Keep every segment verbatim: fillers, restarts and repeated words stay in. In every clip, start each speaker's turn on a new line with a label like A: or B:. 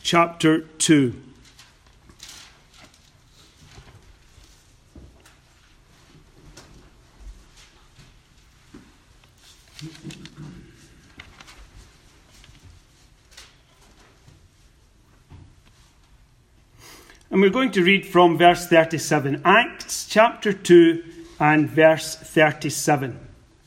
A: chapter two. And we're going to read from verse thirty-seven. Acts chapter two and verse thirty-seven.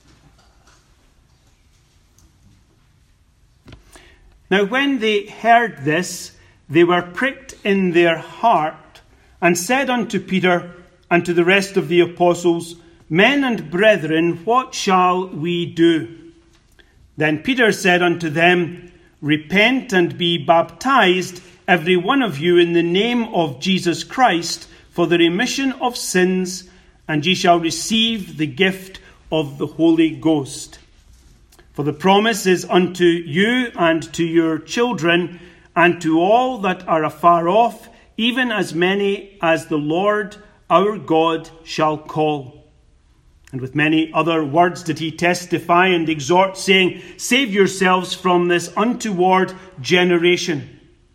A: Now when they heard this, they were pricked in their heart, and said unto Peter and to the rest of the apostles, Men and brethren, what shall we do? Then Peter said unto them, Repent and be baptized, every one of you, in the name of Jesus Christ, for the remission of sins, and ye shall receive the gift of the Holy Ghost. For the promise is unto you and to your children, and to all that are afar off, even as many as the Lord our God shall call. And with many other words did he testify and exhort, saying, Save yourselves from this untoward generation.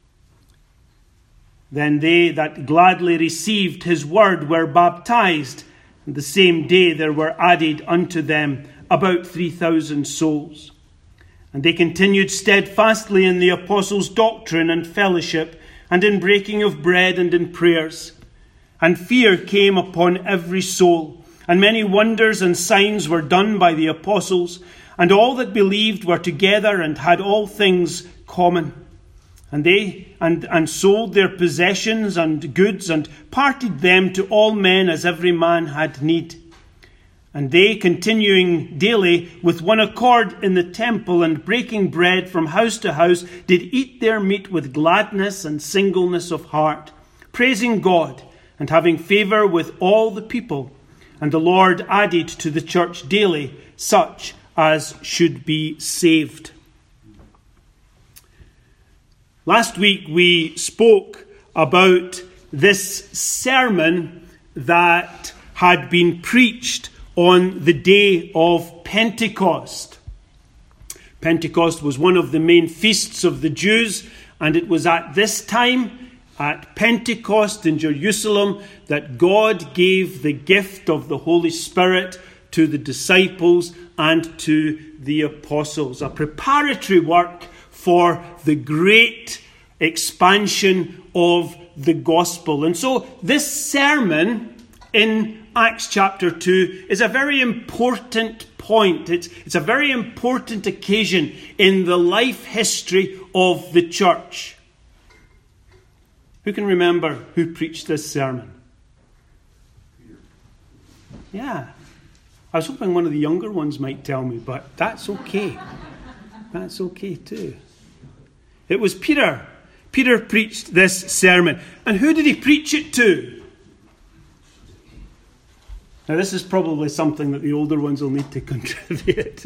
A: Then they that gladly received his word were baptized, and the same day there were added unto them about three thousand souls. And they continued steadfastly in the apostles' doctrine and fellowship, and in breaking of bread and in prayers. And fear came upon every soul, and many wonders and signs were done by the apostles, and all that believed were together and had all things common. And they and, and sold their possessions and goods, and parted them to all men as every man had need. And they, continuing daily with one accord in the temple, and breaking bread from house to house, did eat their meat with gladness and singleness of heart, praising God, and having favour with all the people. And the Lord added to the church daily such as should be saved. Last week we spoke about this sermon that had been preached on the day of Pentecost. Pentecost was one of the main feasts of the Jews, and it was at this time, at Pentecost in Jerusalem, that God gave the gift of the Holy Spirit to the disciples and to the apostles. A preparatory work for the great expansion of the gospel. And so this sermon in Acts chapter two is a very important point. It's, it's a very important occasion in the life history of the church. Who can remember who preached this sermon? Yeah. I was hoping one of the younger ones might tell me, but that's okay. That's okay too. It was Peter. Peter preached this sermon. And who did he preach it to? Now this is probably something that the older ones will need to contribute.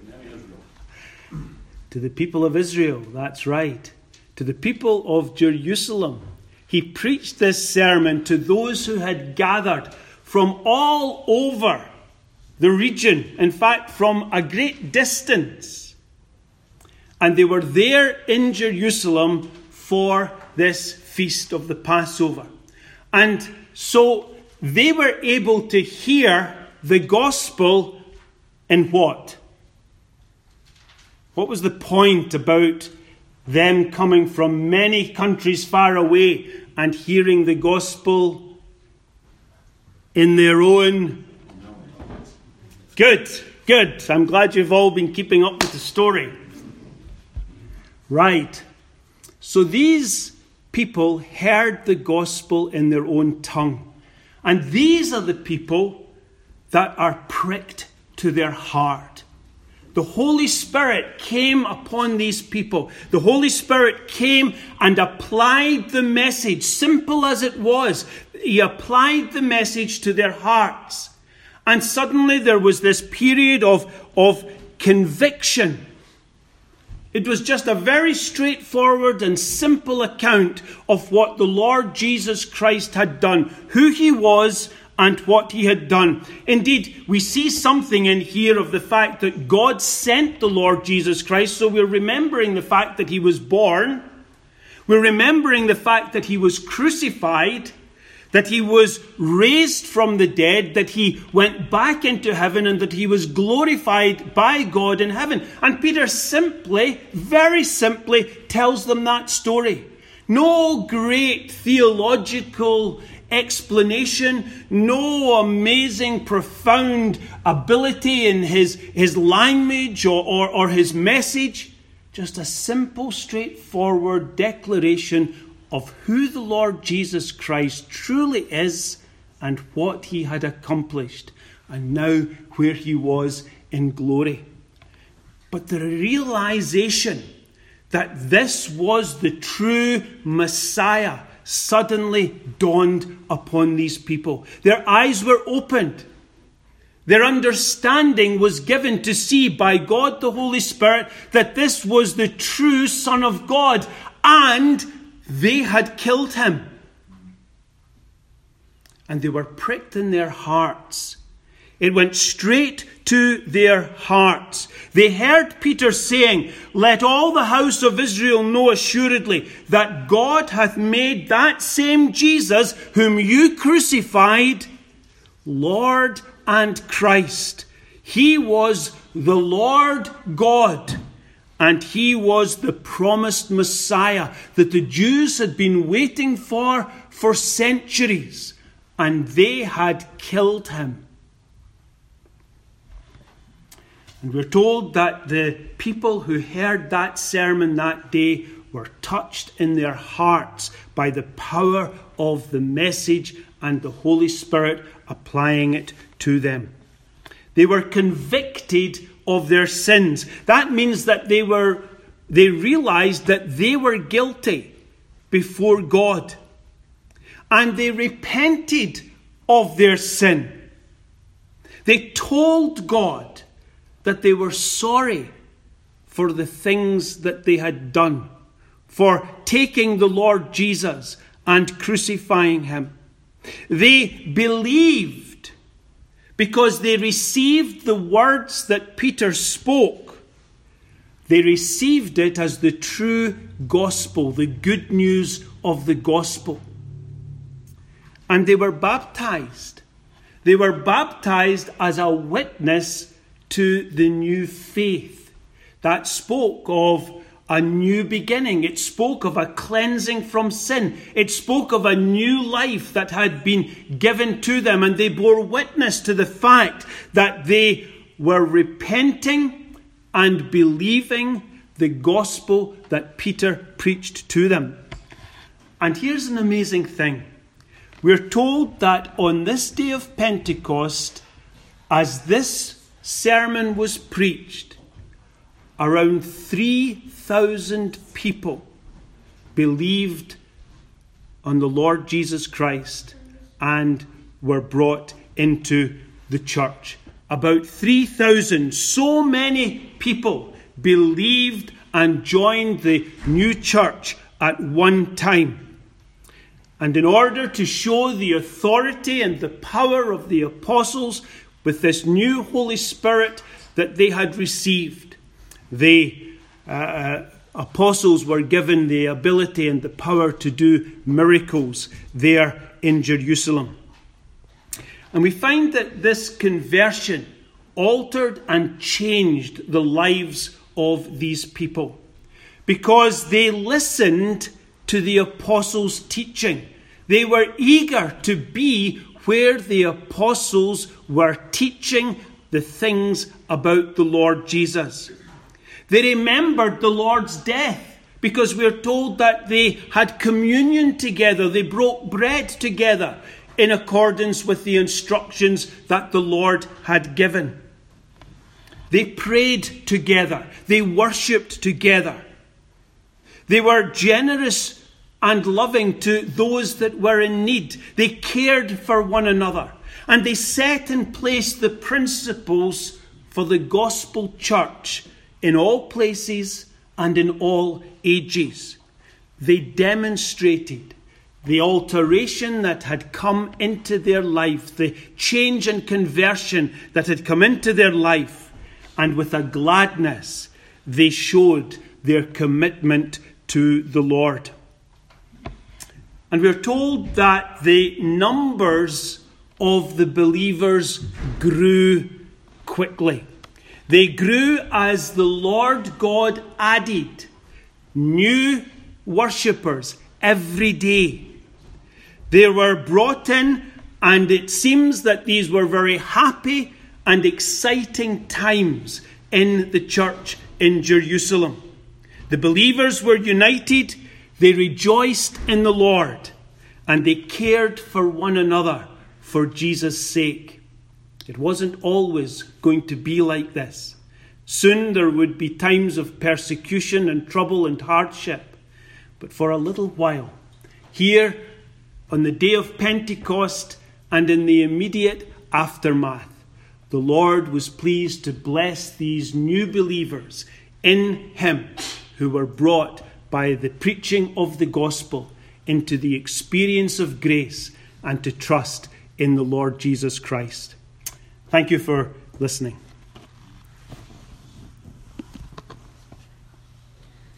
A: To the people of Israel, that's right. To the people of Jerusalem. He preached this sermon to those who had gathered from all over the region. In fact, from a great distance. And they were there in Jerusalem for this feast of the Passover. And so they were able to hear the gospel in what? What was the point about them coming from many countries far away and hearing the gospel in their own? Good, good. I'm glad you've all been keeping up with the story. Right. So these people heard the gospel in their own tongue. And these are the people that are pricked to their heart. The Holy Spirit came upon these people. The Holy Spirit came and applied the message, simple as it was. He applied the message to their hearts. And suddenly there was this period of, of conviction. It was just a very straightforward and simple account of what the Lord Jesus Christ had done, who he was and what he had done. Indeed, we see something in here of the fact that God sent the Lord Jesus Christ, so we're remembering the fact that he was born. We're remembering the fact that he was crucified, that he was raised from the dead, that he went back into heaven, and that he was glorified by God in heaven. And Peter simply, very simply, tells them that story. No great theological explanation, no amazing, profound ability in his, his language or, or, or his message. Just a simple, straightforward declaration of who the Lord Jesus Christ truly is and what he had accomplished, and now where he was in glory. But the realization that this was the true Messiah suddenly dawned upon these people. Their eyes were opened. Their understanding was given to see by God the Holy Spirit that this was the true Son of God, and they had killed him. And they were pricked in their hearts. It went straight to their hearts. They heard Peter saying, "Let all the house of Israel know assuredly that God hath made that same Jesus whom you crucified, Lord and Christ. He was the Lord God, and he was the promised Messiah that the Jews had been waiting for for centuries, and they had killed him." And we're told that the people who heard that sermon that day were touched in their hearts by the power of the message and the Holy Spirit applying it to them. They were convicted of their sins. That means that they were they realized that they were guilty before God. And they repented of their sin. They told God that they were sorry for the things that they had done, for taking the Lord Jesus and crucifying him. They believed because they received the words that Peter spoke. They received it as the true gospel, the good news of the gospel. And they were baptized. They were baptized as a witness to the new faith that spoke of a new beginning. It spoke of a cleansing from sin. It spoke of a new life that had been given to them, and they bore witness to the fact that they were repenting and believing the gospel that Peter preached to them. And here's an amazing thing. We're told that on this day of Pentecost, as this sermon was preached, around three thousand people believed on the Lord Jesus Christ and were brought into the church. About three thousand, so many people believed and joined the new church at one time. And in order to show the authority and the power of the apostles with this new Holy Spirit that they had received, the uh, apostles were given the ability and the power to do miracles there in Jerusalem. And we find that this conversion altered and changed the lives of these people because they listened to the apostles' teaching. They were eager to be where the apostles were teaching the things about the Lord Jesus. They remembered the Lord's death because we're told that they had communion together. They broke bread together in accordance with the instructions that the Lord had given. They prayed together. They worshipped together. They were generous and loving to those that were in need. They cared for one another. And they set in place the principles for the gospel church in all places and in all ages. They demonstrated the alteration that had come into their life, the change and conversion that had come into their life. And with a gladness, they showed their commitment to the Lord. And we're told that the numbers of the believers grew quickly. They grew as the Lord God added new worshippers every day. They were brought in, and it seems that these were very happy and exciting times in the church in Jerusalem. The believers were united, they rejoiced in the Lord, and they cared for one another for Jesus' sake. It wasn't always going to be like this. Soon there would be times of persecution and trouble and hardship. But for a little while, here on the day of Pentecost and in the immediate aftermath, the Lord was pleased to bless these new believers in him who were brought by the preaching of the gospel into the experience of grace and to trust in the Lord Jesus Christ. Thank you for listening.